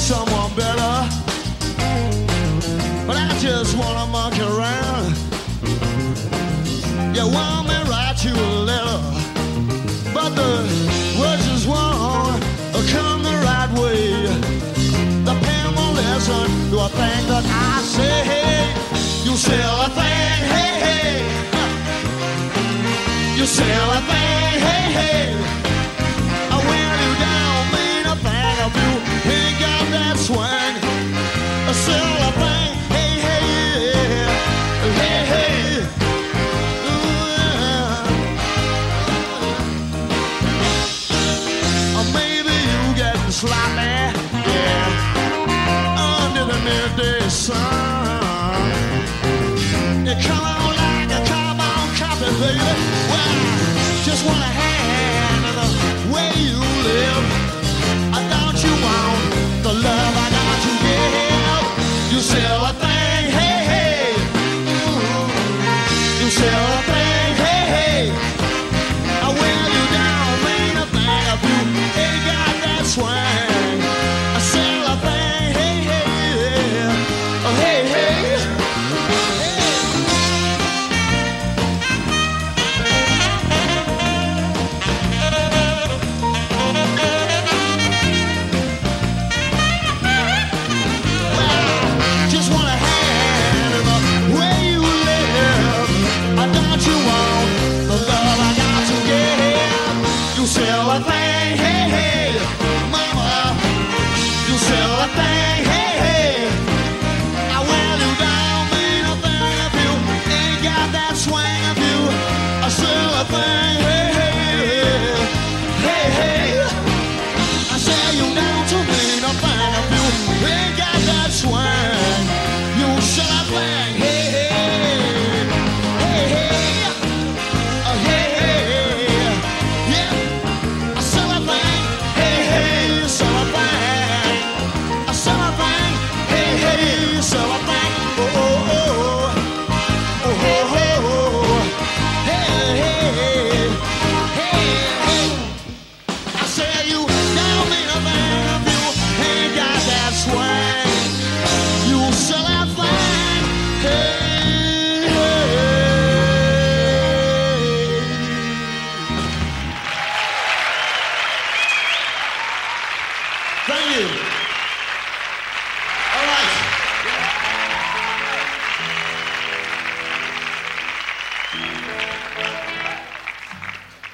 someone better, but I just wanna monkey around. You want me to write you a letter, but the words just won't come the right way. The pen won't listen to a thing that I say. Hey, you sell a thing, hey, hey. You sell a thing, hey, hey. I wear you down, mean a thing of you. Ain't got that swing. I sell a thing, hey, hey, yeah. Hey, hey. Maybe you getting sloppy, yeah, under the midday sun. You come on like a carbon copy, baby. Well, just want a hand in the way you live. Don't you want the love I got to give? You sell a thing, hey, hey. Ooh. You sell a thing, hey, hey. I wear you down, mean a thing of you. Ain't got that swing. I sell a thing, hey, hey, yeah. Oh, hey, hey. Sell a thing, hey, hey, mama. You sell a thing, hey, hey. I wear you down, mean a thing of you. Ain't got that swing of you. I sell a thing, hey, hey, hey, hey. I sell you down to mean a thing of you. Ain't got that swing. You sell a thing, hey, hey, hey, hey, hey, hey, yeah. Thank you. All right.